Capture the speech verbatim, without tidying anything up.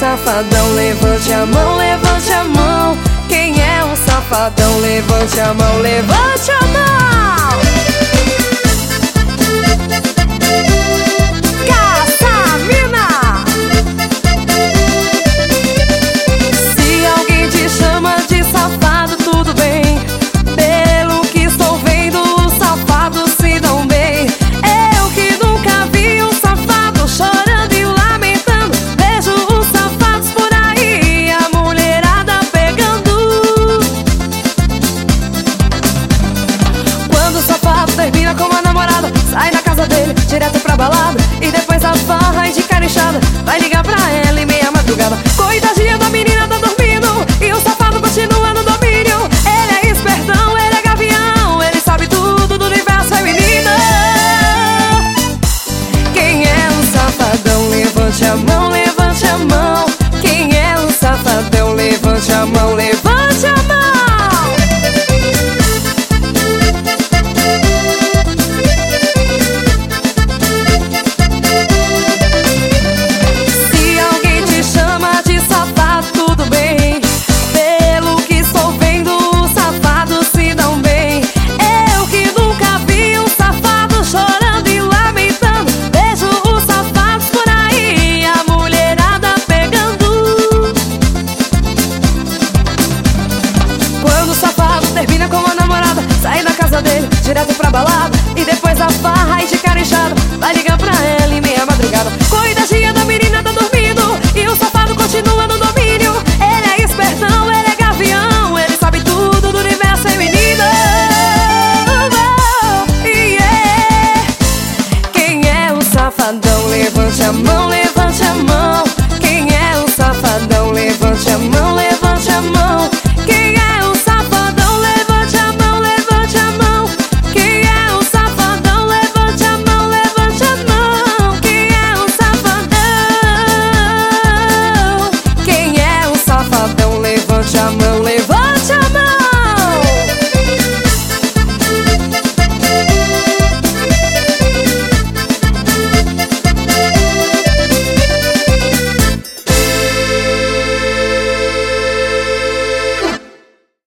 safadão? Levante a mão, levante a mão. Quem é um safadão? Levante a mão, levante a mão. Caçamina! Se alguém te chama de safado, tudo bem. Pelo que estou vendo, os safados se dão bem. Eu que nunca vi um safado chorando e lamentando. Vejo os safados por aí, a mulherada pegando. Quando o safado termina com uma namorada, sai da casa dele, direto pra balada, e depois da farra e de cara inchada, vai ligar pra ela em meia madrugada. Coitadinha da menina tá dormindo e o safado continua no domínio. Ele é espertão, ele é gavião, ele sabe tudo do universo feminino. Quem é um safadão? Levante a mão, levante a mão. Quem é um safadão? Levante a mão, levante a mão. Se alguém te chama de safado, tudo bem. Pelo que estou vendo, os safados se dão bem. Eu que nunca vi um safado chorando e lamentando. Vejo os safados por aí, a mulherada pegando. Quando o safado termina com uma namorada, sai da casa dele, direto pra balada, e depois da farra e de cara inchada, vai ligar pra ela em meia madrugada. Coitadinha da menina tá dormindo e o safado continua no domínio. Ele é espertão, ele é gavião, ele sabe tudo do universo feminino. Oh, yeah. Quem é um safadão? Levante a mão, levante a mão. Quem é um safadão? Levante a mão, levante a mão. Quem é um safadão? Levante a mão, levante a mão. Quem é um safadão? Levante a mão, levante a mão. Quem é um safadão? Quem é um safadão? Levante a mão.